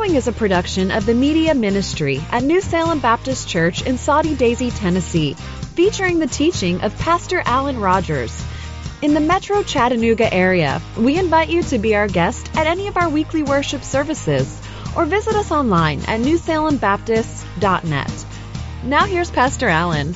following is a production of the Media Ministry at New Salem Baptist Church in Soddy Daisy, Tennessee, featuring the teaching of Pastor Alan Rogers. In the Metro Chattanooga area, we invite you to be our guest at any of our weekly worship services or visit us online at newsalembaptist.net. Now here's Pastor Alan.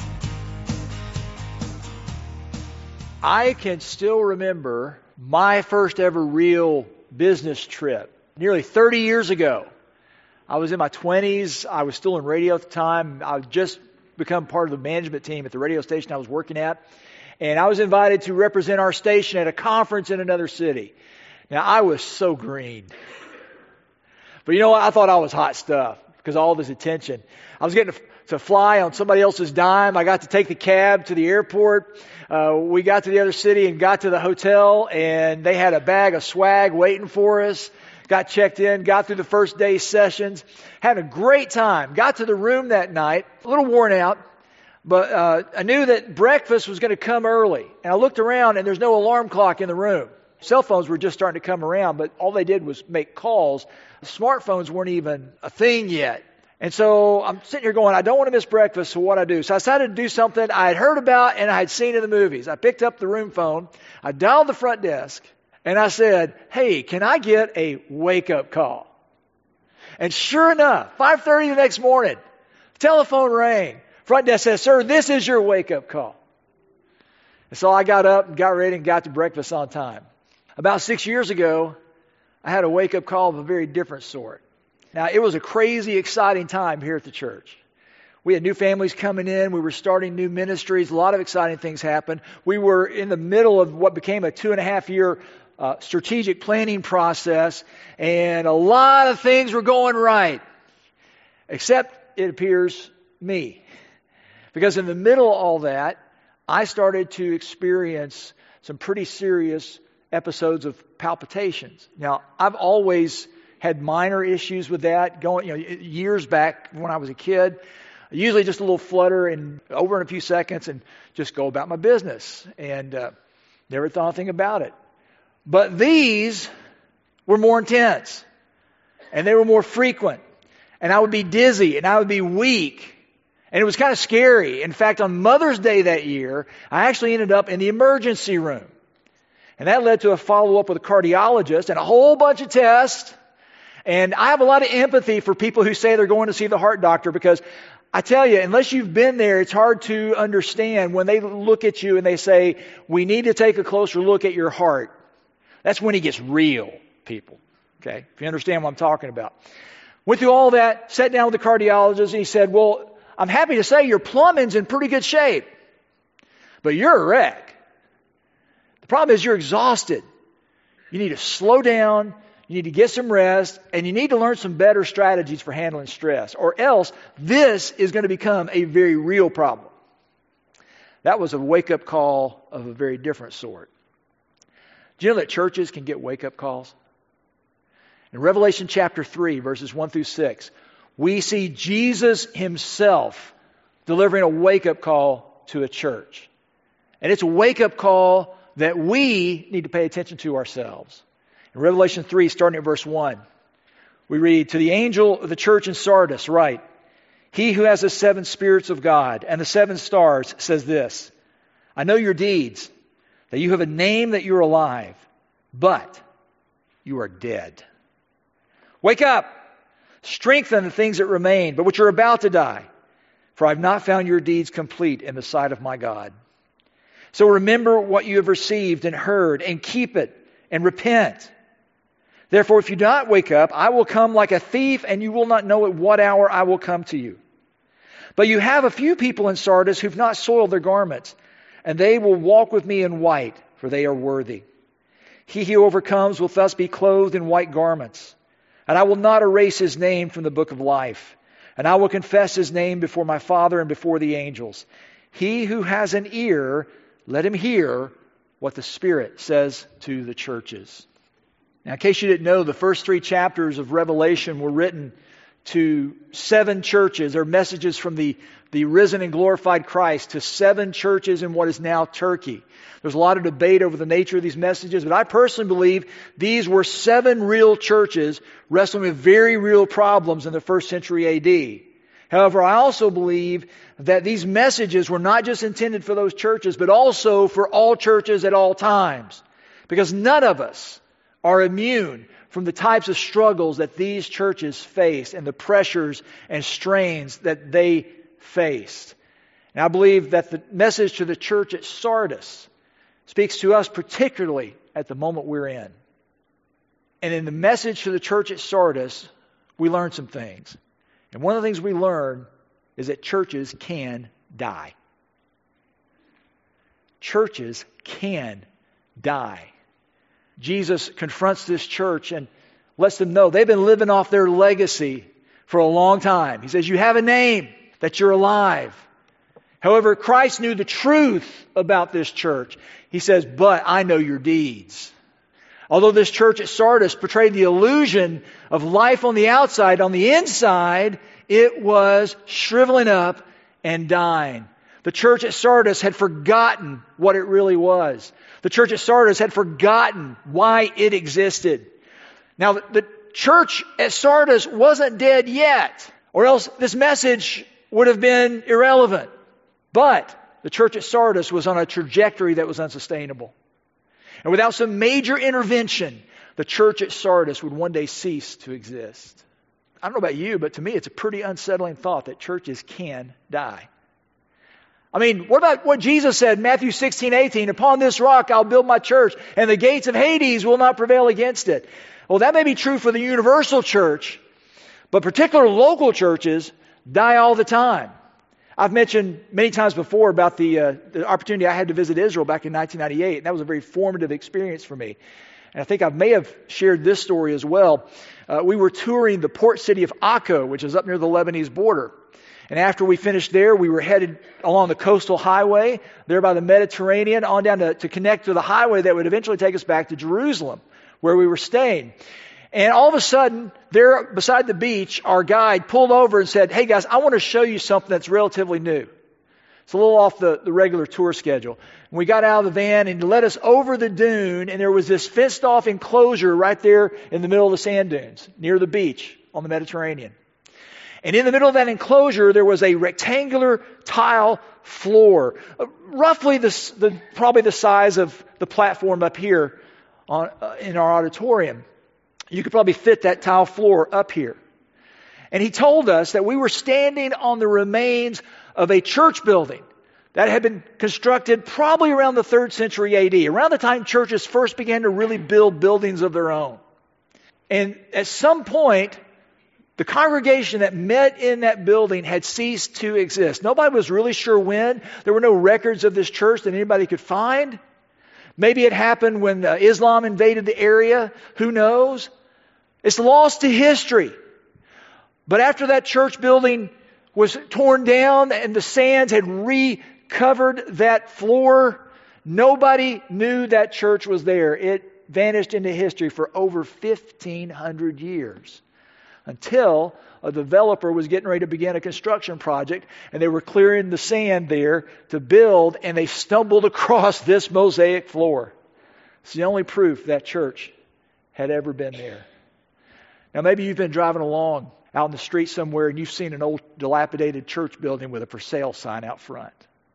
I can still remember my first ever real business trip. Nearly 30 years ago. I was in my 20s. I was still in radio at the time. I had just become part of the management team at the radio station I was working at. And I was invited to represent our station at a conference in another city. Now, I was so green. But you know what? I thought I was hot stuff because of all this attention. I was getting to fly on somebody else's dime. I got to take the cab to the airport. We got to the other city and got to the hotel, and they had a bag of swag waiting for us. Got checked in, got through the first day's sessions, had a great time. Got to the room that night, a little worn out, but I knew that breakfast was going to come early. And I looked around, and there's no alarm clock in the room. Cell phones were just starting to come around, but all they did was make calls. Smartphones weren't even a thing yet. And so I'm sitting here going, I don't want to miss breakfast, so what I do? So I decided to do something I had heard about and I had seen in the movies. I picked up the room phone, I dialed the front desk, and I said, hey, can I get a wake-up call? And sure enough, 5:30 the next morning, telephone rang. Front desk says, sir, this is your wake-up call. And so I got up and got ready and got to breakfast on time. About 6 years ago, I had a wake-up call of a very different sort. Now, it was a crazy, exciting time here at the church. We had new families coming in. We were starting new ministries. A lot of exciting things happened. We were in the middle of what became a 2.5-year strategic planning process, and a lot of things were going right, except, it appears, me. Because in the middle of all that, I started to experience some pretty serious episodes of palpitations. Now, I've always had minor issues with that going, years back when I was a kid. Usually just a little flutter and over in a few seconds and just go about my business, and never thought anything about it. But these were more intense, and they were more frequent, and I would be dizzy, and I would be weak, and it was kind of scary. In fact, on Mother's Day that year, I actually ended up in the emergency room, and that led to a follow-up with a cardiologist and a whole bunch of tests, and I have a lot of empathy for people who say they're going to see the heart doctor, because I tell you, unless you've been there, it's hard to understand when they look at you and they say, we need to take a closer look at your heart. That's when he gets real, people. Okay? If you understand what I'm talking about. Went through all that, sat down with the cardiologist, and he said, well, I'm happy to say your plumbing's in pretty good shape, but you're a wreck. The problem is you're exhausted. You need to slow down, you need to get some rest, and you need to learn some better strategies for handling stress, or else this is going to become a very real problem. That was a wake-up call of a very different sort. Do you know that churches can get wake-up calls? In Revelation chapter 3, verses 1 through 6, we see Jesus himself delivering a wake-up call to a church. And it's a wake-up call that we need to pay attention to ourselves. In Revelation 3, starting at verse 1, we read, to the angel of the church in Sardis, write, he who has the 7 spirits of God and the 7 stars says this, I know your deeds, that you have a name that you're alive, but you are dead. Wake up, strengthen the things that remain, but which are about to die, for I have not found your deeds complete in the sight of my God. So remember what you have received and heard, and keep it, and repent. Therefore, if you do not wake up, I will come like a thief, and you will not know at what hour I will come to you. But you have a few people in Sardis who've not soiled their garments, and they will walk with me in white, for they are worthy. He who overcomes will thus be clothed in white garments. And I will not erase his name from the book of life. And I will confess his name before my Father and before the angels. He who has an ear, let him hear what the Spirit says to the churches. Now, in case you didn't know, the first 3 chapters of Revelation were written to 7 churches. They're messages from the the risen and glorified Christ to 7 churches in what is now Turkey. There's a lot of debate over the nature of these messages, but I personally believe these were 7 real churches wrestling with very real problems in the first century A.D. However, I also believe that these messages were not just intended for those churches, but also for all churches at all times. Because none of us are immune from the types of struggles that these churches faced and the pressures and strains that they faced. And I believe that the message to the church at Sardis speaks to us particularly at the moment we're in. And in the message to the church at Sardis, we learn some things. And one of the things we learn is that churches can die. Churches can die. Jesus confronts this church and lets them know they've been living off their legacy for a long time. He says, you have a name, that you're alive. However, Christ knew the truth about this church. He says, but I know your deeds. Although this church at Sardis portrayed the illusion of life on the outside, on the inside, it was shriveling up and dying. The church at Sardis had forgotten what it really was. The church at Sardis had forgotten why it existed. Now, the church at Sardis wasn't dead yet, or else this message would have been irrelevant. But the church at Sardis was on a trajectory that was unsustainable. And without some major intervention, the church at Sardis would one day cease to exist. I don't know about you, but to me it's a pretty unsettling thought that churches can die. I mean, what about what Jesus said in Matthew 16:18? Upon this rock I'll build my church, and the gates of Hades will not prevail against it. Well, that may be true for the universal church, but particular local churches die all the time. I've mentioned many times before about the opportunity I had to visit Israel back in 1998, and that was a very formative experience for me. And I think I may have shared this story as well. We were touring the port city of Akko, which is up near the Lebanese border. And after we finished there, we were headed along the coastal highway, there by the Mediterranean, on down to connect to the highway that would eventually take us back to Jerusalem, where we were staying. And all of a sudden, there beside the beach, our guide pulled over and said, hey guys, I want to show you something that's relatively new. It's a little off the regular tour schedule. And we got out of the van and he led us over the dune, and there was this fenced off enclosure right there in the middle of the sand dunes, near the beach on the Mediterranean. And in the middle of that enclosure, there was a rectangular tile floor, roughly probably the size of the platform up here in our auditorium. You could probably fit that tile floor up here. And he told us that we were standing on the remains of a church building that had been constructed probably around the 3rd century A.D., around the time churches first began to really build buildings of their own. And at some point, the congregation that met in that building had ceased to exist. Nobody was really sure when. There were no records of this church that anybody could find. Maybe it happened when Islam invaded the area. Who knows? It's lost to history. But after that church building was torn down and the sands had recovered that floor, nobody knew that church was there. It vanished into history for over 1,500 years. Until a developer was getting ready to begin a construction project, and they were clearing the sand there to build, and they stumbled across this mosaic floor. It's the only proof that church had ever been there. Now maybe you've been driving along out in the street somewhere and you've seen an old dilapidated church building with a for sale sign out front.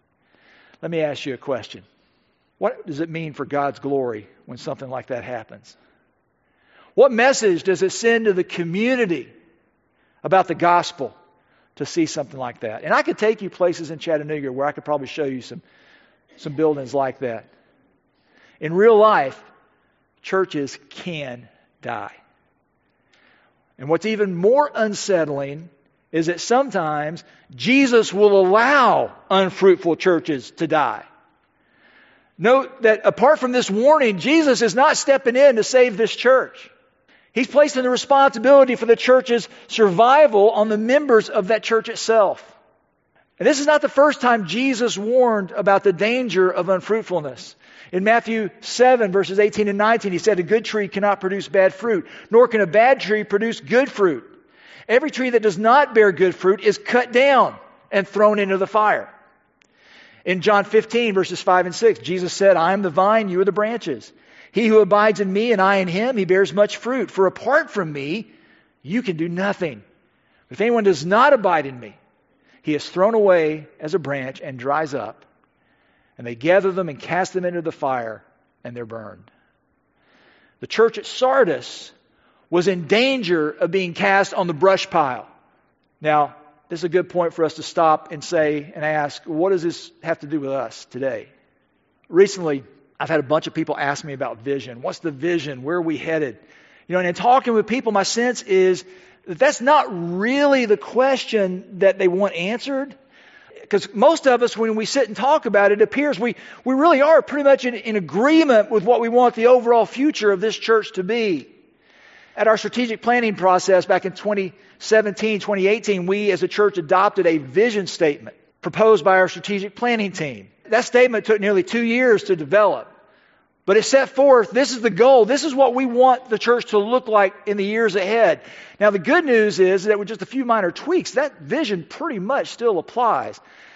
Let me ask you a question. What does it mean for God's glory when something like that happens? What message does it send to the community about the gospel to see something like that? And I could take you places in Chattanooga where I could probably show you some buildings like that. In real life, churches can die. And what's even more unsettling is that sometimes Jesus will allow unfruitful churches to die. Note that apart from this warning, Jesus is not stepping in to save this church. He's placing the responsibility for the church's survival on the members of that church itself. And this is not the first time Jesus warned about the danger of unfruitfulness. In Matthew 7, verses 18 and 19, he said, a good tree cannot produce bad fruit, nor can a bad tree produce good fruit. Every tree that does not bear good fruit is cut down and thrown into the fire. In John 15, verses 5 and 6, Jesus said, I am the vine, you are the branches. He who abides in me and I in him, he bears much fruit. For apart from me, you can do nothing. If anyone does not abide in me, he is thrown away as a branch and dries up. And they gather them and cast them into the fire, and they're burned. The church at Sardis was in danger of being cast on the brush pile. Now, this is a good point for us to stop and say and ask, what does this have to do with us today? Recently, I've had a bunch of people ask me about vision. What's the vision? Where are we headed? And in talking with people, my sense is that that's not really the question that they want answered. Because most of us, when we sit and talk about it, it appears we really are pretty much in agreement with what we want the overall future of this church to be. At our strategic planning process back in 2017, 2018, we as a church adopted a vision statement proposed by our strategic planning team. That statement took nearly 2 years to develop. But it set forth, this is the goal. This is what we want the church to look like in the years ahead. Now, the good news is that with just a few minor tweaks, that vision pretty much still applies.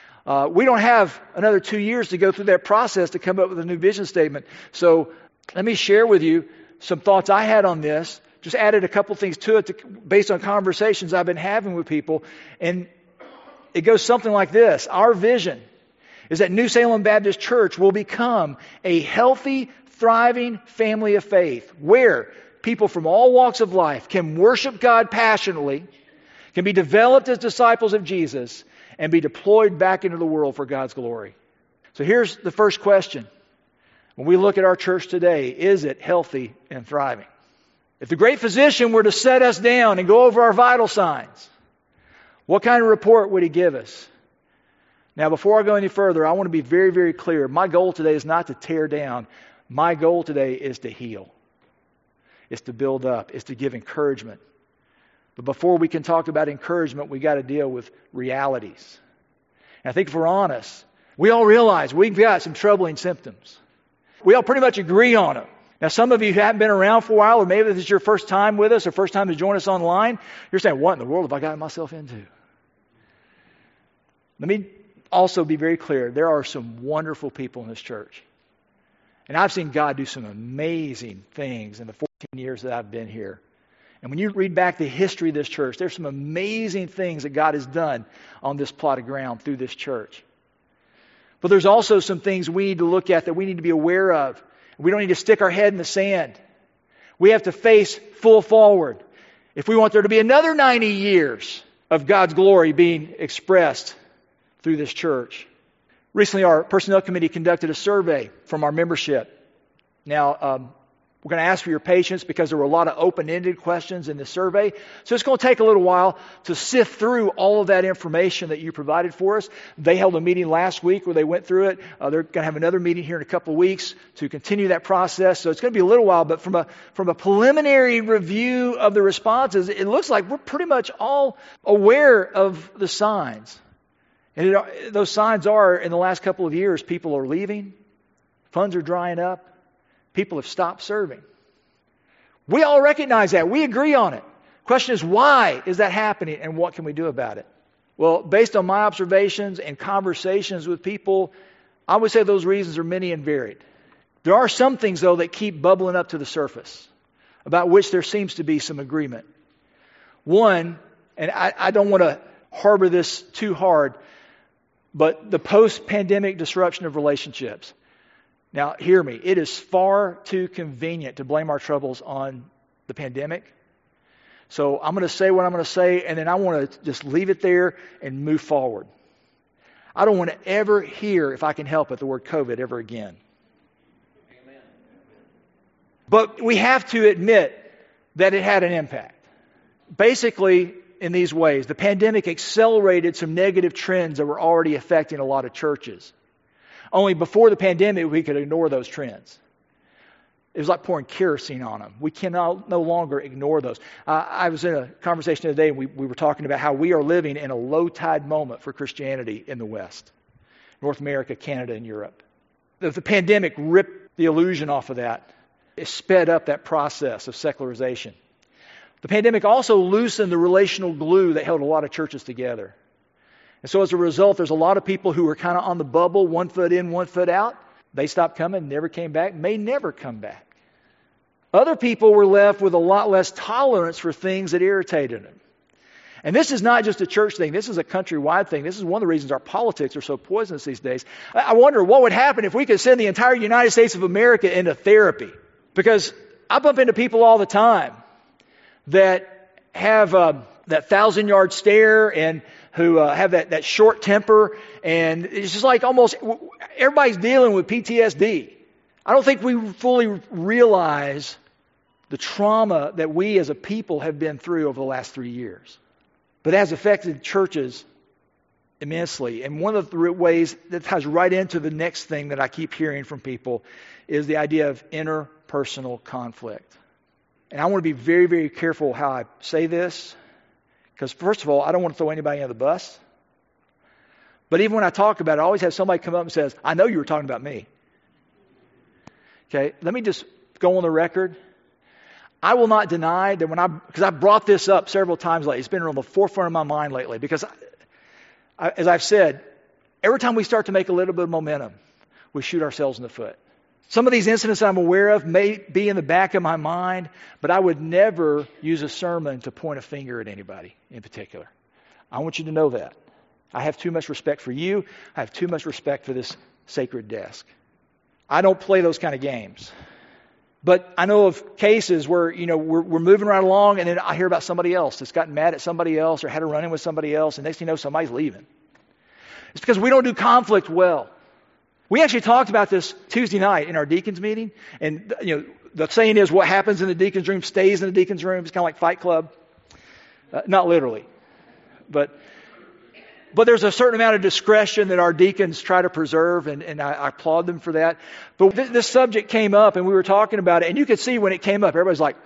We don't have another 2 years to go through that process to come up with a new vision statement. So let me share with you some thoughts I had on this. Just added a couple things to it based on conversations I've been having with people. And it goes something like this. Our vision is that New Salem Baptist Church will become a healthy, thriving family of faith where people from all walks of life can worship God passionately, can be developed as disciples of Jesus, and be deployed back into the world for God's glory. So here's the first question. When we look at our church today, is it healthy and thriving? If the great physician were to set us down and go over our vital signs, what kind of report would he give us? Now, before I go any further, I want to be very, very clear. My goal today is not to tear down. My goal today is to heal. It's to build up. It's to give encouragement. But before we can talk about encouragement, we got to deal with realities. And I think if we're honest, we all realize we've got some troubling symptoms. We all pretty much agree on them. Now, some of you who haven't been around for a while, or maybe this is your first time with us or first time to join us online, you're saying, what in the world have I gotten myself into? Let me also be very clear. There are some wonderful people in this church. And I've seen God do some amazing things in the 14 years that I've been here. And when you read back the history of this church, there's some amazing things that God has done on this plot of ground through this church. But there's also some things we need to look at that we need to be aware of. We don't need to stick our head in the sand. We have to face full forward. If we want there to be another 90 years of God's glory being expressed through this church. Recently, our personnel committee conducted a survey from our membership. Now, we're going to ask for your patience because there were a lot of open-ended questions in the survey. So it's going to take a little while to sift through all of that information that you provided for us. They held a meeting last week where they went through it. They're going to have another meeting here in a couple of weeks to continue that process. So it's going to be a little while, but from a preliminary review of the responses, it looks like we're pretty much all aware of the signs. And those signs are, in the last couple of years, people are leaving, funds are drying up, people have stopped serving. We all recognize that. We agree on it. Question is, why is that happening and what can we do about it? Well, based on my observations and conversations with people, I would say those reasons are many and varied. There are some things, though, that keep bubbling up to the surface, about which there seems to be some agreement. One, and I don't want to harbor this too hard, but the post-pandemic disruption of relationships. Now, hear me. It is far too convenient to blame our troubles on the pandemic. So I'm going to say what I'm going to say, and then I want to just leave it there and move forward. I don't want to ever hear, if I can help it, the word COVID ever again. Amen. But we have to admit that it had an impact. Basically, in these ways, the pandemic accelerated some negative trends that were already affecting a lot of churches. Only before the pandemic, we could ignore those trends. It was like pouring kerosene on them. We can no longer ignore those. I was in a conversation today, and we were talking about how we are living in a low tide moment for Christianity in the West. North America, Canada, and Europe. The pandemic ripped the illusion off of that. It sped up that process of secularization. The pandemic also loosened the relational glue that held a lot of churches together. And so as a result, there's a lot of people who were kind of on the bubble, 1 foot in, 1 foot out. They stopped coming, never came back, may never come back. Other people were left with a lot less tolerance for things that irritated them. And this is not just a church thing. This is a countrywide thing. This is one of the reasons our politics are so poisonous these days. I wonder what would happen if we could send the entire United States of America into therapy. Because I bump into people all the time that have that 1,000-yard stare and who have that short temper. And it's just like almost everybody's dealing with PTSD. I don't think we fully realize the trauma that we as a people have been through over the last 3 years. But it has affected churches immensely. And one of the ways that ties right into the next thing that I keep hearing from people is the idea of interpersonal conflict. And I want to be very, very careful how I say this. Because first of all, I don't want to throw anybody under the bus. But even when I talk about it, I always have somebody come up and says, I know you were talking about me. Okay, let me just go on the record. I will not deny that because I've brought this up several times lately. It's been on the forefront of my mind lately. Because, as I've said, every time we start to make a little bit of momentum, we shoot ourselves in the foot. Some of these incidents I'm aware of may be in the back of my mind, but I would never use a sermon to point a finger at anybody in particular. I want you to know that. I have too much respect for you. I have too much respect for this sacred desk. I don't play those kind of games. But I know of cases where, we're moving right along and then I hear about somebody else that's gotten mad at somebody else or had a run-in with somebody else, and next thing you know, somebody's leaving. It's because we don't do conflict well. We actually talked about this Tuesday night in our deacons meeting. And, the saying is what happens in the deacons room stays in the deacons room. It's kind of like Fight Club. Not literally. But there's a certain amount of discretion that our deacons try to preserve, and I applaud them for that. But this subject came up, and we were talking about it, and you could see when it came up, everybody's like,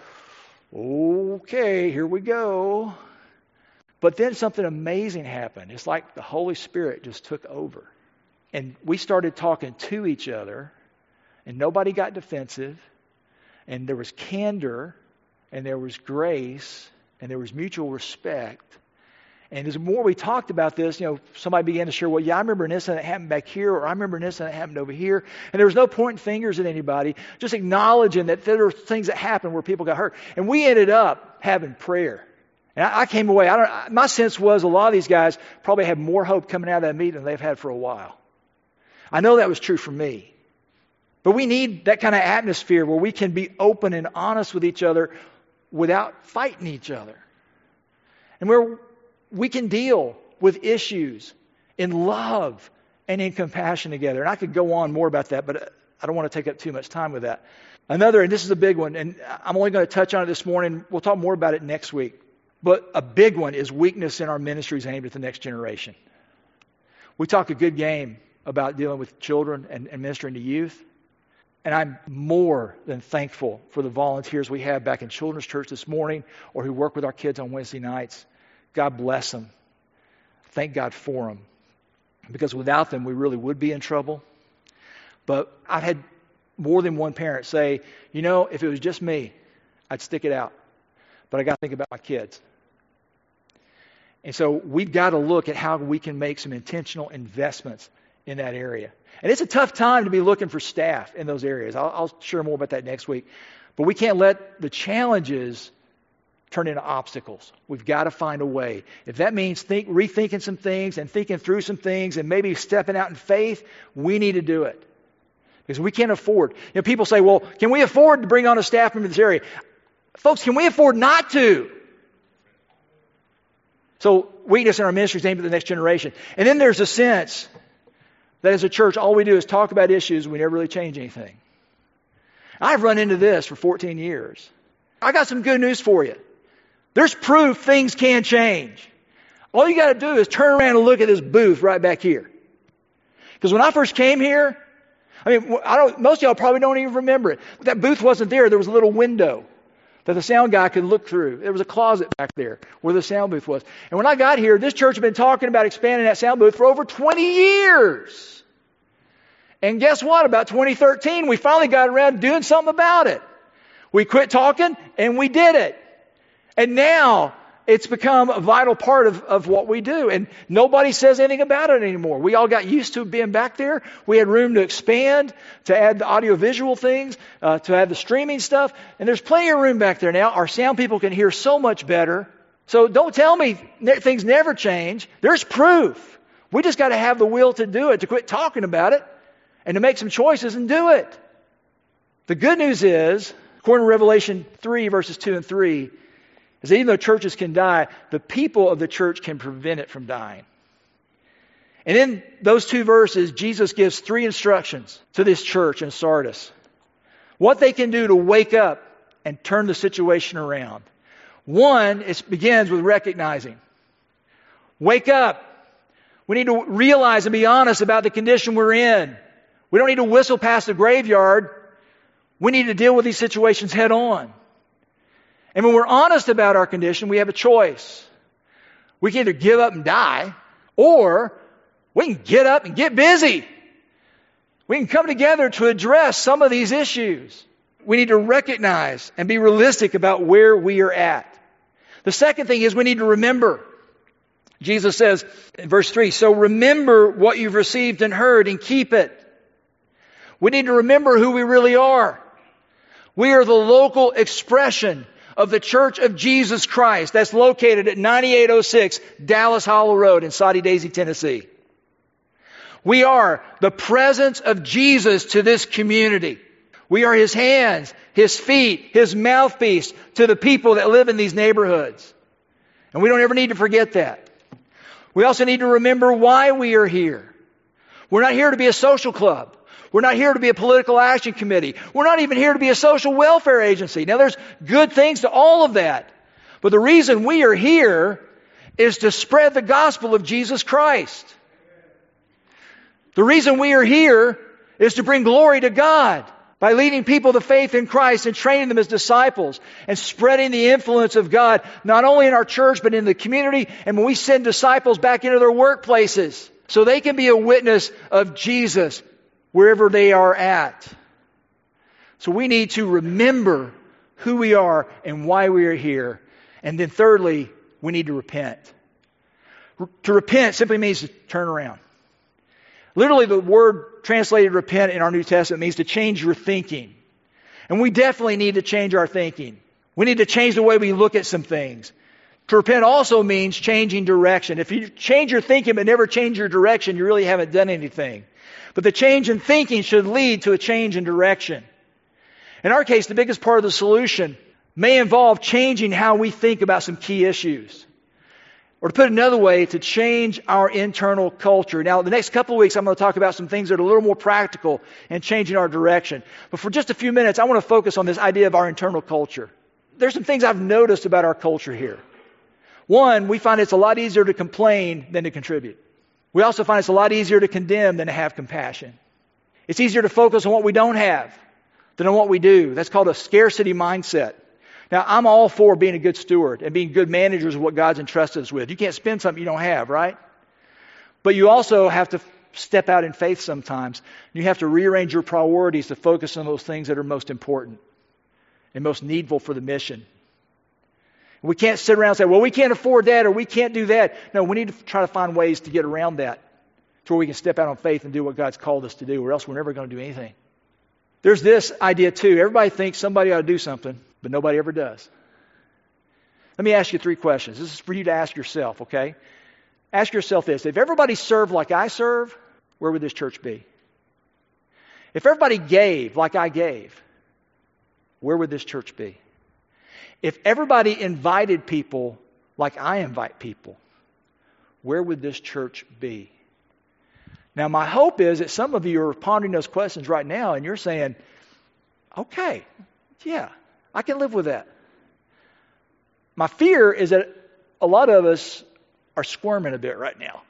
okay, here we go. But then something amazing happened. It's like the Holy Spirit just took over. And we started talking to each other, and nobody got defensive, and there was candor, and there was grace, and there was mutual respect. And as more we talked about this, somebody began to share, well, yeah, I remember an incident that happened back here, or I remember an incident that happened over here. And there was no pointing fingers at anybody, just acknowledging that there were things that happened where people got hurt. And we ended up having prayer. And I came away, my sense was a lot of these guys probably had more hope coming out of that meeting than they've had for a while. I know that was true for me. But we need that kind of atmosphere where we can be open and honest with each other without fighting each other. And where we can deal with issues in love and in compassion together. And I could go on more about that, but I don't want to take up too much time with that. Another, and this is a big one, and I'm only going to touch on it this morning. We'll talk more about it next week. But a big one is weakness in our ministries aimed at the next generation. We talk a good game about dealing with children and ministering to youth. And I'm more than thankful for the volunteers we have back in Children's Church this morning or who work with our kids on Wednesday nights. God bless them. Thank God for them. Because without them, we really would be in trouble. But I've had more than one parent say, if it was just me, I'd stick it out. But I got to think about my kids. And so we've got to look at how we can make some intentional investments in that area. And it's a tough time to be looking for staff in those areas. I'll share more about that next week. But we can't let the challenges turn into obstacles. We've got to find a way. If that means rethinking some things and thinking through some things and maybe stepping out in faith, we need to do it. Because we can't afford. People say, well, can we afford to bring on a staff member in this area? Folks, can we afford not to? So weakness in our ministry is aimed at the next generation. And then there's a sense that as a church, all we do is talk about issues and we never really change anything. I've run into this for 14 years. I got some good news for you. There's proof things can change. All you got to do is turn around and look at this booth right back here. Because when I first came here, most of y'all probably don't even remember it. That booth wasn't there. There was a little window that the sound guy could look through. There was a closet back there where the sound booth was. And when I got here, this church had been talking about expanding that sound booth for over 20 years. And guess what? About 2013, we finally got around to doing something about it. We quit talking and we did it. And now, it's become a vital part of what we do. And nobody says anything about it anymore. We all got used to being back there. We had room to expand, to add the audiovisual things, to add the streaming stuff. And there's plenty of room back there now. Our sound people can hear so much better. So don't tell me things never change. There's proof. We just got to have the will to do it, to quit talking about it, and to make some choices and do it. The good news is, according to Revelation 3, verses 2 and 3, is that even though churches can die, the people of the church can prevent it from dying. And in those two verses, Jesus gives 3 instructions to this church in Sardis. What they can do to wake up and turn the situation around. One, it begins with recognizing. Wake up. We need to realize and be honest about the condition we're in. We don't need to whistle past the graveyard. We need to deal with these situations head on. And when we're honest about our condition, we have a choice. We can either give up and die, or we can get up and get busy. We can come together to address some of these issues. We need to recognize and be realistic about where we are at. The second thing is we need to remember. Jesus says in verse 3, so remember what you've received and heard and keep it. We need to remember who we really are. We are the local expression of the Church of Jesus Christ that's located at 9806 Dallas Hollow Road in Soddy Daisy, Tennessee. We are the presence of Jesus to this community. We are His hands, His feet, His mouthpiece to the people that live in these neighborhoods. And we don't ever need to forget that. We also need to remember why we are here. We're not here to be a social club. We're not here to be a political action committee. We're not even here to be a social welfare agency. Now, there's good things to all of that. But the reason we are here is to spread the gospel of Jesus Christ. The reason we are here is to bring glory to God by leading people to faith in Christ and training them as disciples and spreading the influence of God, not only in our church, but in the community. And when we send disciples back into their workplaces so they can be a witness of Jesus wherever they are at. So we need to remember who we are and why we are here. And then thirdly, we need to repent. To repent simply means to turn around. Literally, the word translated repent in our New Testament means to change your thinking. And we definitely need to change our thinking. We need to change the way we look at some things. To repent also means changing direction. If you change your thinking but never change your direction, you really haven't done anything. But the change in thinking should lead to a change in direction. In our case, the biggest part of the solution may involve changing how we think about some key issues. Or to put it another way, to change our internal culture. Now, the next couple of weeks, I'm going to talk about some things that are a little more practical in changing our direction. But for just a few minutes, I want to focus on this idea of our internal culture. There's some things I've noticed about our culture here. One, we find it's a lot easier to complain than to contribute. We also find it's a lot easier to condemn than to have compassion. It's easier to focus on what we don't have than on what we do. That's called a scarcity mindset. Now, I'm all for being a good steward and being good managers of what God's entrusted us with. You can't spend something you don't have, right? But you also have to step out in faith sometimes. You have to rearrange your priorities to focus on those things that are most important and most needful for the mission. We can't sit around and say, well, we can't afford that or we can't do that. No, we need to try to find ways to get around that to where we can step out on faith and do what God's called us to do, or else we're never going to do anything. There's this idea too. Everybody thinks somebody ought to do something, but nobody ever does. Let me ask you 3 questions. This is for you to ask yourself, okay? Ask yourself this. If everybody served like I serve, where would this church be? If everybody gave like I gave, where would this church be? If everybody invited people like I invite people, where would this church be? Now, my hope is that some of you are pondering those questions right now and you're saying, okay, yeah, I can live with that. My fear is that a lot of us are squirming a bit right now.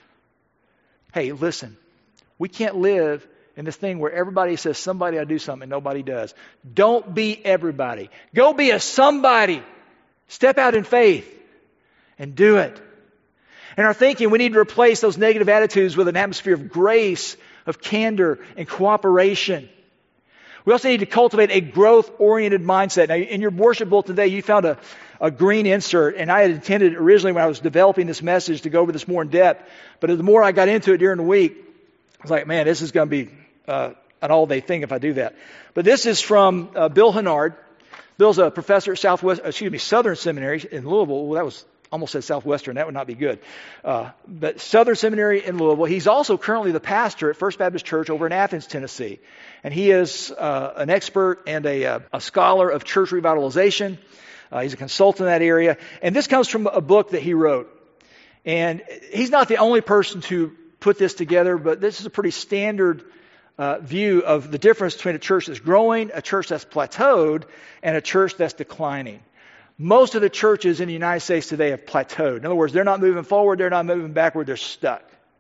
Hey, listen, we can't live in this thing where everybody says somebody ought to do something and nobody does. Don't be everybody. Go be a somebody. Step out in faith and do it. In our thinking, we need to replace those negative attitudes with an atmosphere of grace, of candor, and cooperation. We also need to cultivate a growth-oriented mindset. Now, in your worship bulletin today, you found a green insert, and I had intended originally when I was developing this message to go over this more in depth. But the more I got into it during the week, I was like, man, this is going to be an all-day thing if I do that. But this is from Bill Hennard. Bill's a professor at Southern Seminary in Louisville. Well, that was almost said Southwestern. That would not be good. But Southern Seminary in Louisville. He's also currently the pastor at First Baptist Church over in Athens, Tennessee. And he is an expert and a scholar of church revitalization. He's a consultant in that area. And this comes from a book that he wrote. And he's not the only person to put this together, but this is a pretty standard view of the difference between a church that's growing, a church that's plateaued, and a church that's declining. Most of the churches in the United States today have plateaued. In other words, they're not moving forward, they're not moving backward, they're stuck.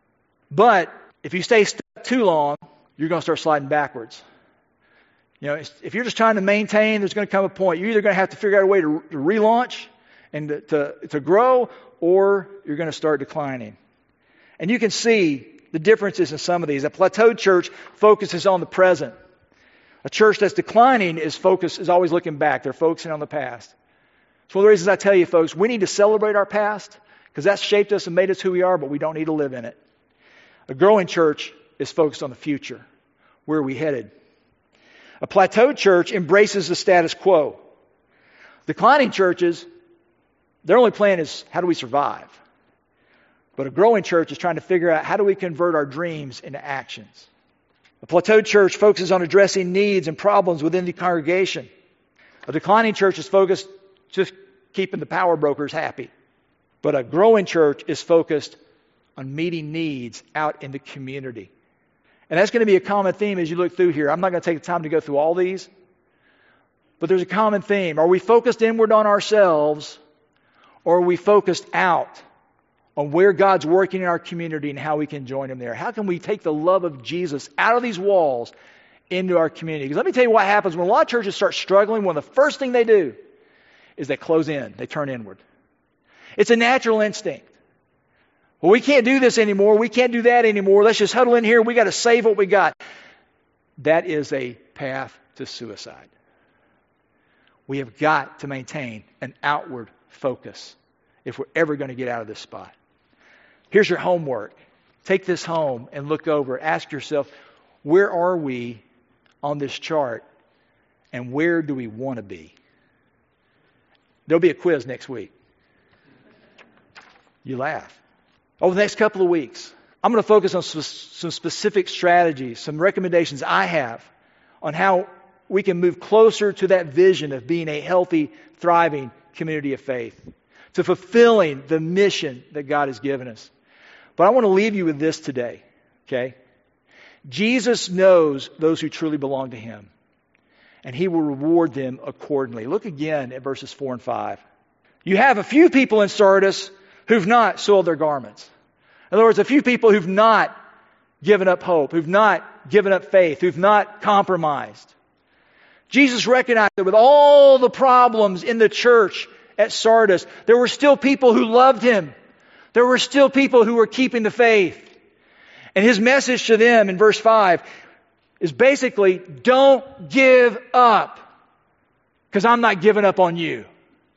But if you stay stuck too long, you're going to start sliding backwards. You know, if you're just trying to maintain, there's going to come a point. You're either going to have to figure out a way to relaunch and to grow, or you're going to start declining. And you can see the differences in some of these. A plateaued church focuses on the present. A church that's declining is always looking back. They're focusing on the past. It's one of the reasons I tell you, folks, we need to celebrate our past because that's shaped us and made us who we are, but we don't need to live in it. A growing church is focused on the future. Where are we headed? A plateaued church embraces the status quo. Declining churches, their only plan is how do we survive? But a growing church is trying to figure out how do we convert our dreams into actions. A plateaued church focuses on addressing needs and problems within the congregation. A declining church is focused just keeping the power brokers happy. But a growing church is focused on meeting needs out in the community. And that's going to be a common theme as you look through here. I'm not going to take the time to go through all these. But there's a common theme. Are we focused inward on ourselves, or are we focused out on where God's working in our community and how we can join Him there? How can we take the love of Jesus out of these walls into our community? Because let me tell you what happens when a lot of churches start struggling. One of the first things they do is they close in. They turn inward. It's a natural instinct. Well, we can't do this anymore. We can't do that anymore. Let's just huddle in here. We got to save what we got. That is a path to suicide. We have got to maintain an outward focus if we're ever going to get out of this spot. Here's your homework. Take this home and look over. Ask yourself, where are we on this chart and where do we want to be? There'll be a quiz next week. You laugh. Over the next couple of weeks, I'm going to focus on some specific strategies, some recommendations I have on how we can move closer to that vision of being a healthy, thriving community of faith, to fulfilling the mission that God has given us. But I want to leave you with this today, okay? Jesus knows those who truly belong to Him, and He will reward them accordingly. Look again at verses 4 and 5. You have a few people in Sardis who've not soiled their garments. In other words, a few people who've not given up hope, who've not given up faith, who've not compromised. Jesus recognized that with all the problems in the church at Sardis, there were still people who loved Him. There were still people who were keeping the faith. And His message to them in verse 5 is basically, don't give up, because I'm not giving up on you.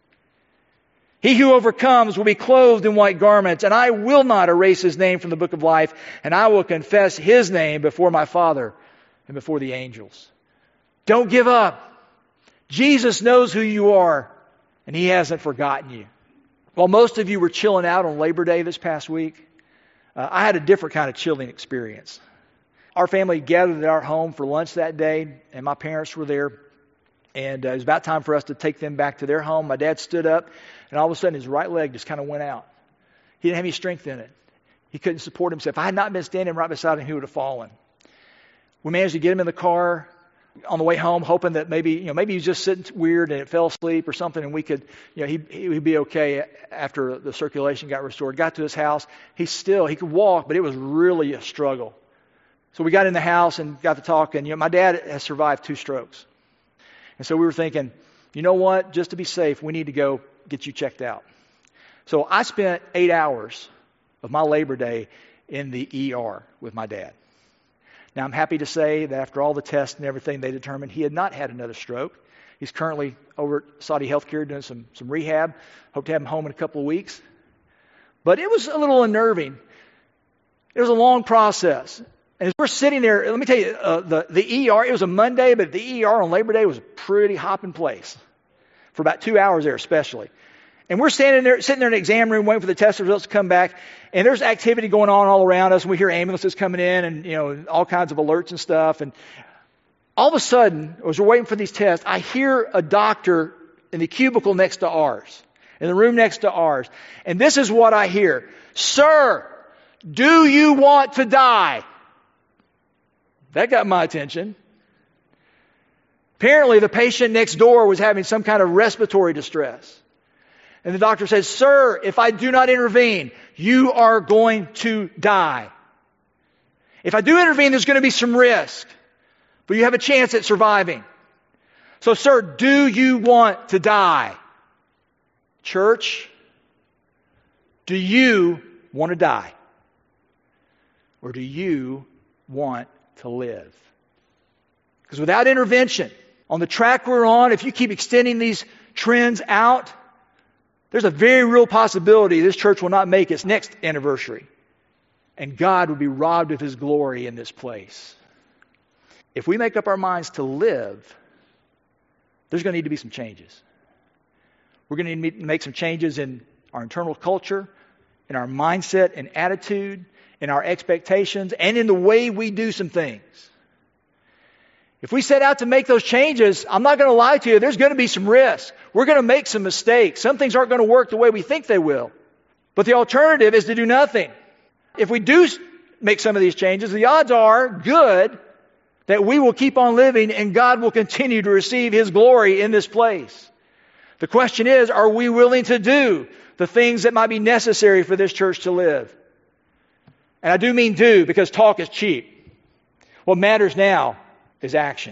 He who overcomes will be clothed in white garments, and I will not erase his name from the book of life, and I will confess his name before my Father and before the angels. Don't give up. Jesus knows who you are, and He hasn't forgotten you. While most of you were chilling out on Labor Day this past week, I had a different kind of chilling experience. Our family gathered at our home for lunch that day, and my parents were there. And it was about time for us to take them back to their home. My dad stood up, and all of a sudden his right leg just kind of went out. He didn't have any strength in it. He couldn't support himself. If I had not been standing right beside him, he would have fallen. We managed to get him in the car on the way home, hoping that maybe he was just sitting weird and it fell asleep or something, and we could, he would be okay after the circulation got restored. Got to his house. He could walk, but it was really a struggle. So we got in the house and got to talking. My dad has survived 2 strokes. And so we were thinking, you know what? Just to be safe, we need to go get you checked out. So I spent 8 hours of my Labor Day in the ER with my dad. Now, I'm happy to say that after all the tests and everything, they determined he had not had another stroke. He's currently over at Saudi Healthcare doing some rehab. Hope to have him home in a couple of weeks. But it was a little unnerving. It was a long process. And as we're sitting there, let me tell you, the ER, it was a Monday, but the ER on Labor Day was a pretty hopping place for about 2 hours there especially. And we're sitting there in the exam room waiting for the test results to come back. And there's activity going on all around us. And we hear ambulances coming in and, all kinds of alerts and stuff. And all of a sudden, as we're waiting for these tests, I hear a doctor in the cubicle next to ours, in the room next to ours. And this is what I hear. "Sir, do you want to die?" That got my attention. Apparently, the patient next door was having some kind of respiratory distress. And the doctor says, "Sir, if I do not intervene, you are going to die. If I do intervene, there's going to be some risk, but you have a chance at surviving. So, sir, do you want to die?" Church, do you want to die? Or do you want to live? Because without intervention, on the track we're on, if you keep extending these trends out, there's a very real possibility this church will not make its next anniversary. And God will be robbed of His glory in this place. If we make up our minds to live, there's going to need to be some changes. We're going to need to make some changes in our internal culture, in our mindset and attitude, in our expectations, and in the way we do some things. If we set out to make those changes, I'm not going to lie to you, there's going to be some risk. We're going to make some mistakes. Some things aren't going to work the way we think they will. But the alternative is to do nothing. If we do make some of these changes, the odds are good that we will keep on living and God will continue to receive His glory in this place. The question is, are we willing to do the things that might be necessary for this church to live? And I do mean do, because talk is cheap. What matters now is action.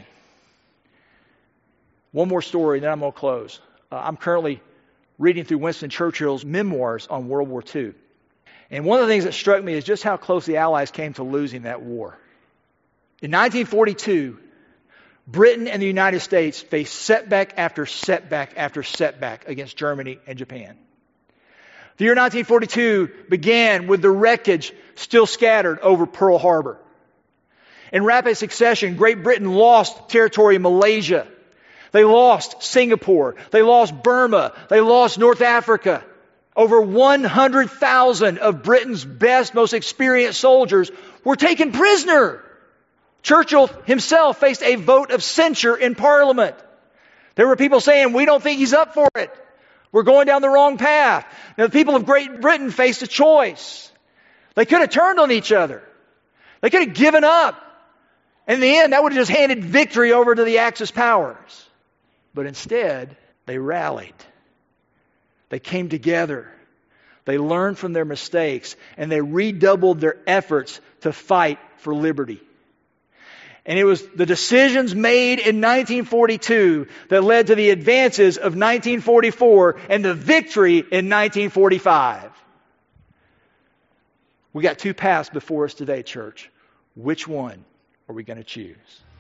One more story, then I'm going to close. I'm currently reading through Winston Churchill's memoirs on World War II. And one of the things that struck me is just how close the Allies came to losing that war. In 1942, Britain and the United States faced setback after setback after setback against Germany and Japan. The year 1942 began with the wreckage still scattered over Pearl Harbor. In rapid succession, Great Britain lost territory in Malaysia. They lost Singapore. They lost Burma. They lost North Africa. Over 100,000 of Britain's best, most experienced soldiers were taken prisoner. Churchill himself faced a vote of censure in Parliament. There were people saying, "We don't think he's up for it. We're going down the wrong path." Now, the people of Great Britain faced a choice. They could have turned on each other. They could have given up. In the end, that would have just handed victory over to the Axis powers. But instead, they rallied. They came together. They learned from their mistakes, and they redoubled their efforts to fight for liberty. And it was the decisions made in 1942 that led to the advances of 1944 and the victory in 1945. We got two paths before us today, church. Which one are we going to choose?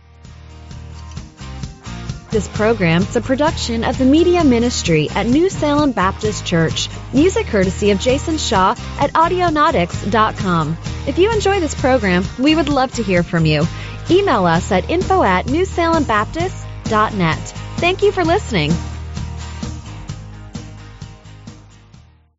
This program is a production of the Media Ministry at New Salem Baptist Church. Music courtesy of Jason Shaw at Audionautics.com. If you enjoy this program, we would love to hear from you. Email us at info@newsalembaptist.net. Thank you for listening.